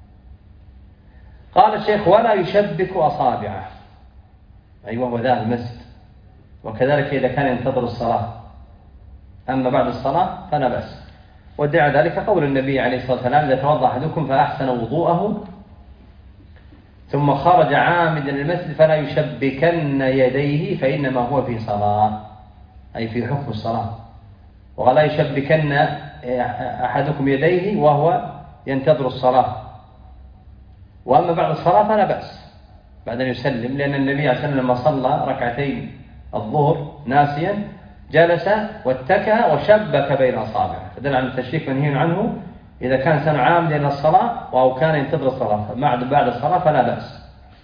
قال الشيخ: ولا يشبك أصابعه، أي وهو ذا المسجد، وكذلك إذا كان ينتظر الصلاة. أما بعد الصلاة فلا بأس. ودعا ذلك قول النبي عليه الصلاة والسلام: إذا توضأ أحدكم فأحسن وضوءه ثم خرج عامدا للمسجد فلا يشبكن يديه فإنما هو في صلاة، أي في حكم الصلاة. ولا يشبكن أحدكم يديه وهو ينتظر الصلاة. وأما بعد الصلاة فلا بأس بعد أن يسلم، لأن النبي عليه الصلاة والسلام لما صلى ركعتين الظهر ناسيا جلس واتكى وشبك بين أصابعه، فدل على التشبيك منهي عنه إذا كان سنة عامدا إلى الصلاة أو كان ينتظر الصلاة. بعد الصلاة فلا بأس.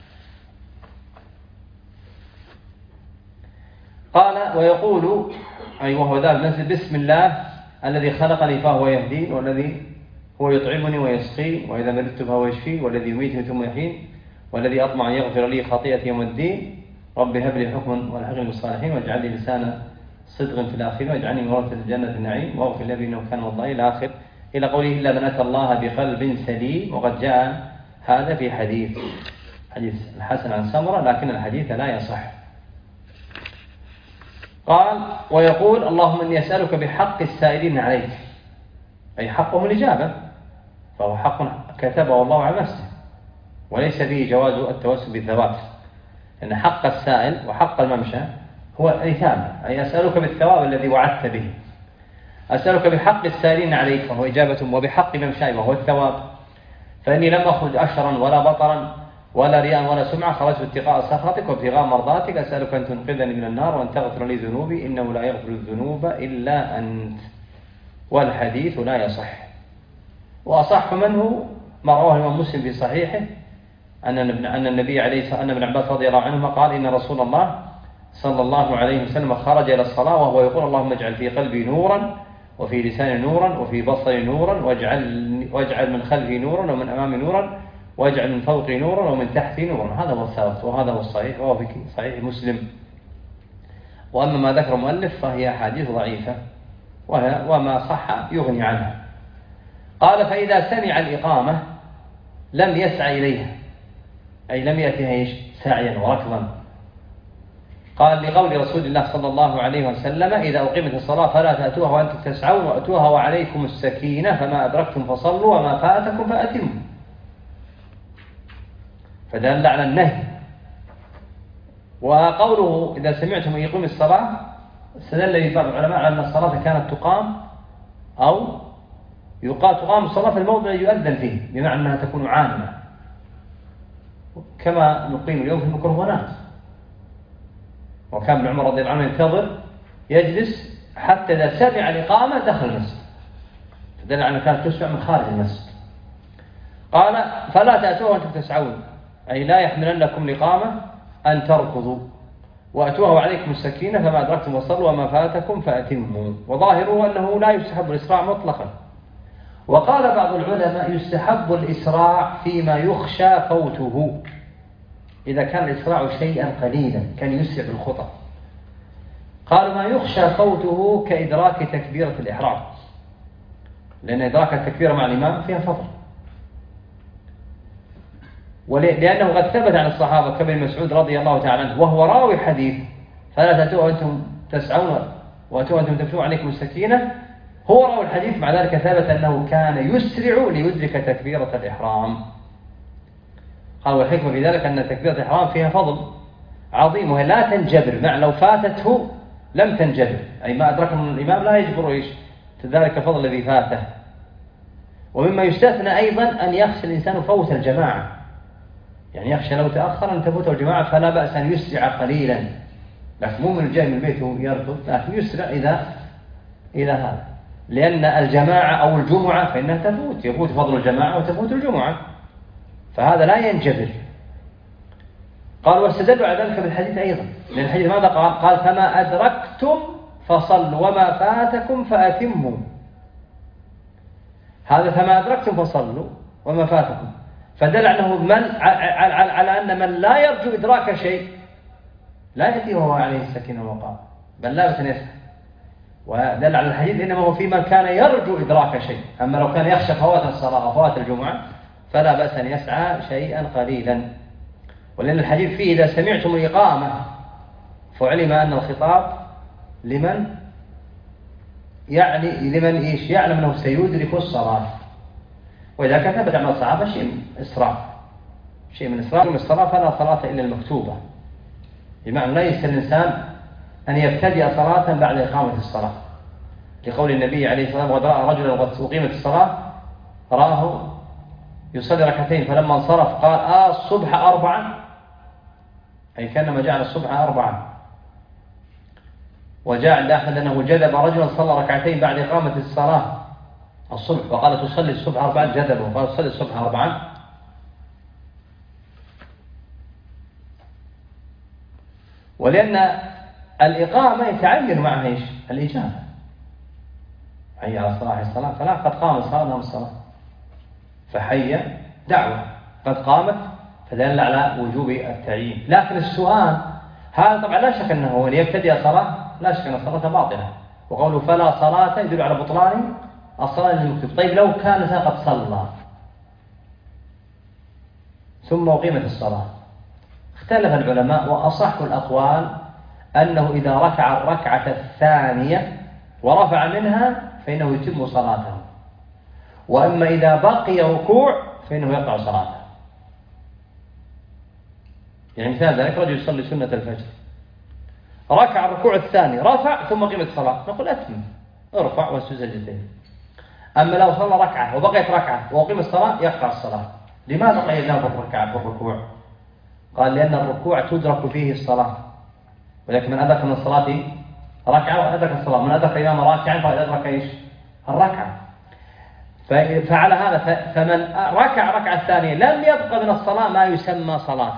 قال: ويقول أي وهو ذا المسجد: بسم الله الذي خلقني فهو يهدين، والذي هو يطعمني ويسقين، وإذا مرضت فهو يشفين، والذي يميتني ثم يحيين، والذي أطمع أن يغفر لي خطيئتي يوم الدين، رب هب لي حكما والحقني بالصالحين، واجعل لي لسان صدق في الآخرين، واجعلني من ورثة الجنة النعيم، واغفر لي إنه كان والله إلى آخر، إلى قوله: إلا من أتى الله بقلب سليم. وقد جاء هذا في حديث الحسن عن سمرة، لكن الحديث لا يصح. قال: ويقول: اللهم إني أسألك بحق السائلين عليك، أي حقهم الإجابة، فهو حق كتبه الله على نفسه، وليس فيه جواز التوسل بالثواب، لأن حق السائل وحق الممشى هو الإثابة، أي أسألك بالثواب الذي وعدت به. أسألك بحق السائلين عليك وهو إجابة، وبحق ممشاي وهو الثواب، فإني لم أخرج أشرا ولا بطرا ولا رياء ولا سمعة، خرجت اتقاء سخطك وابتغاء مرضاتك. أسألك أن تنقذني من النار وأن تغفر لي ذنوبي، إنه لا يغفر الذنوب إلا أنت. والحديث لا يصح. وأصح منه ما رواه الإمام مسلم في صحيحه أن النبي عليه أن ابن عباس رضي الله عنهما قال: إن رسول الله صلى الله عليه وسلم خرج إلى الصلاة وهو يقول: اللهم اجعل في قلبي نورا وفي لساني نورا وفي بصري نورا، واجعل من خلفي نورا ومن أمامي نورا، واجعل من فوقي نورا ومن تحتي نورا. هذا هو الثابت وهذا هو الصحيح، وهو في صحيح مسلم. وأما ما ذكر المؤلف فهي أحاديث ضعيفة وما صح يغني عنها. قال فإذا سمع الإقامة لم يسعى إليها، أي لم يأتيها سعيا وركضا. قال لقول رسول الله صلى الله عليه وسلم إذا أقيمت الصلاة فلا تأتوها وأنتم تسعون وأتوها وعليكم السكينة فما أدركتم فصلوا وما فاتكم فأتموا. فدل على النهي. وقوله إذا سمعتم يقيم الصلاة استدل بعض العلماء على أن الصلاة كانت تقام أو تقام الصلاة في الموضع يؤذن فيه، بمعنى أنها تكون عامة كما نقيم اليوم في الميكروفونات. وكان ابن عمر رضي الله عنه ينتظر يجلس حتى إذا سمع الإقامة دخل المسجد، فدل على أنها كانت تسمع من خارج المسجد. قال فلا تأتوها وأنتم تسعون، أي لا يحملنكم الإقامة أن تركضوا، وأتوها وعليكم السكينة فما أدركتم وصلوا وما فاتكم فأتموا. وظاهره أنه لا يستحب الإسراع مطلقا. وقال بعض العلماء يستحب الإسراع فيما يخشى فوته، إذا كان الإسراع شيئا قليلا كان يسرع بالخطى. قالوا ما يخشى فوته كإدراك تكبيرة الإحرام، لأن إدراك التكبيرة مع الإمام فيها فضل، لأنه قد ثبت عن الصحابة كابن مسعود رضي الله تعالى عنه وهو راوي حديث فلا تأتوا وأنتم تسعون وأتوا وأنتم تمشون عليكم السكينة، هو راوي الحديث، مع ذلك ثبت أنه كان يسرع ليدرك تكبيرة الإحرام. قال والحكمة في ذلك أن تكبيرة الإحرام فيها فضل عظيم وهي لا تنجبر، مع لو فاتته لم تنجبر، أي ما أدركه من الإمام لا يجبر ذلك الفضل الذي فاته. ومما يستثنى أيضا أن يخشى الإنسان فوت الجماعة، يعني يخشى لو تأخر أن تفوته الجماعة فلا بأس أن يسرع قليلا، لكن مو من الجاي من البيت يركض، لكن يسرع إلى هذا، لأن الجماعة أو الجمعة فإنها يفوت فضل الجماعة وتفوت الجمعة، فهذا لا ينجبر. قال واستدلوا على ذلك بالحديث أيضا، لأن الحديث ماذا قال فما أدركتم فصلوا وما فاتكم فأتموا. هذا فما أدركتم فصلوا وما فاتكم، فدل على أن من لا يرجو إدراك شيء لا يأتي وهو عليه السكينة والوقار، بل لا بأس أن يسعى. ودل على الحديث إنما هو في من كان يرجو إدراك شيء، أما لو كان يخشى فوات الصلاة وفوات الجمعة فلا بأس أن يسعى شيئا قليلا. ولأن الحديث فيه إذا سمعتم الإقامة فعلم أن الخطاب لمن يعلم أنه سيدرك الصلاة. وإذا كان ثبت عن الصحابة شيء من إسراف الصلاة فلا صلاة إلا المكتوبة، بمعنى لا يستطيع الإنسان أن يبتدئ صلاة بعد إقامة الصلاة، لقول النبي عليه الصلاة والسلام وقد رأى رجلا قد أقيمت الصلاة رآه يصلي ركعتين فلما انصرف قال الصبح 4، أي كأنما جعل الصبح 4. وجاء عند أحمد أنه جذب رجلا صلى ركعتين بعد إقامة الصلاة الصبح وقال تصلي الصبح 4، جذبه وقال تصلي الصبح 4. ولأن الإقامة يتعين معها الإجابة، حي على الصلاة الصلاة، فلا قد قام الصلاة نام الصلاة، فحي دعوة قد قامت فدل على وجوب التعيين. لكن السؤال هذا طبعا لا شك أنه ليبتدئ صلاة لا شك أن الصلاة باطلة، وقوله فلا صلاة يدل على بطلان الصلاة المكتوب. طيب لو كان قد صلى ثم أقيمت الصلاة، اختلف العلماء وأصح الأقوال أنه إذا ركع الركعة الثانية ورفع منها فإنه يتم صلاته، وأما إذا بقي ركوع فإنه يقطع صلاته. يعني مثال ذلك رجل يصلي سنة الفجر ركع الركوع الثاني رفع ثم قيمت الصلاة، نقول أتم ارفع واسجد سجدتين. أما لو صلى ركعة وبقيت ركعة وقيم الصلاة يقطع الصلاة. لماذا قيدناه بالركوع؟ قال لأن الركوع تدرك فيه الصلاة، ولكن من أدرك من الصلاة ركعة وأدرك الصلاة، من أدرك الإمام راكعا فقد أدرك الركعة. فعلى هذا فمن ركع ركعة الثانية لم يبقى من الصلاة ما يسمى صلاة.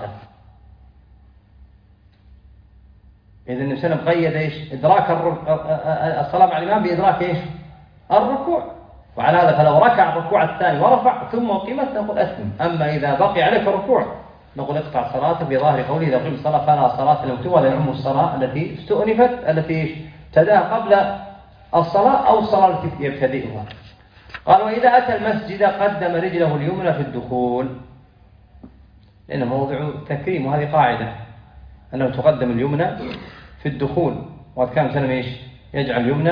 إذا النبي صلى الله عليه وسلم قيد إدراك الصلاة مع الإمام بإدراك الركوع. وعلى هذا فلو ركع الركوع الثاني ورفع ثم قيمت نقول أثم. أما إذا بقي عليك الركوع نقول اقطع صلاته بظاهر قوله إذا قيم الصلاة فلا صلاة المكتوبة، ولا يعم الصلاة التي استؤنفت التي ابتداها قبل الصلاة أو الصلاة التي يبتدئها. قال وإذا أتى المسجد قدم رجله اليمنى في الدخول، لأنه موضع تكريم، وهذه قاعدة أنه تقدم اليمنى في الدخول. وقد كان سلم إيش يجعل اليمنى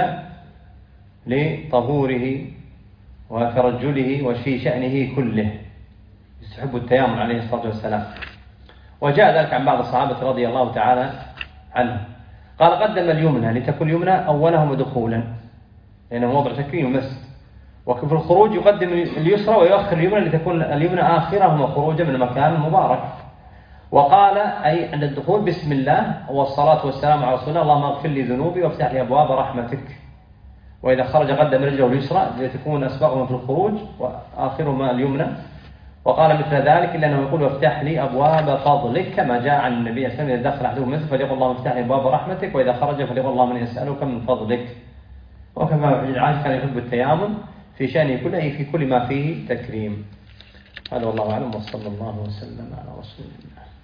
لطهوره وترجله وفي شأنه كله، يستحب التيامن عليه الصلاة والسلام. وجاء ذلك عن بعض الصحابة رضي الله تعالى عنهم. قال قدم اليمنى لتكون اليمنى أولهم دخولا، لأنه موضع تكريم المسجد. وفي الخروج يقدم اليسرى ويؤخر اليمنى لتكون اليمنى آخرهم خروجا من المكان المبارك. وقال أي عند الدخول بسم الله والصلاة والسلام على رسول الله، اللهم اغفر لي ذنوبي وافتح لي أبواب رحمتك. وإذا خرج قدم رجله اليسرى لتكون أسبقهم في الخروج وآخرهما اليمنى. وقال مثل ذلك إلا أنه يقول وافتح لي أبواب فضلك، كما جاء عن النبي صلى الله عليه وسلم إذا دخل أحدهم المسجد فليقل اللهم افتح لي أبواب رحمتك، وإذا خرج فليقل اللهم إني أسألك من فضلك. وكما في العاشر كان يحب التيامن في شأنه كله، أي في كل ما فيه تكريم. هذا والله أعلم، وصلى الله وسلم على رسول الله.